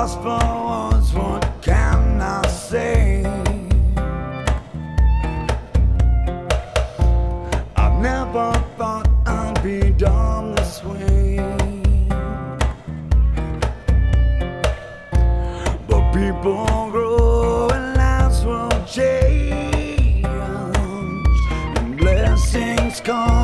lost for once, what can I say? I never thought I'd be done this way, but people grow and lives will change, and blessings come.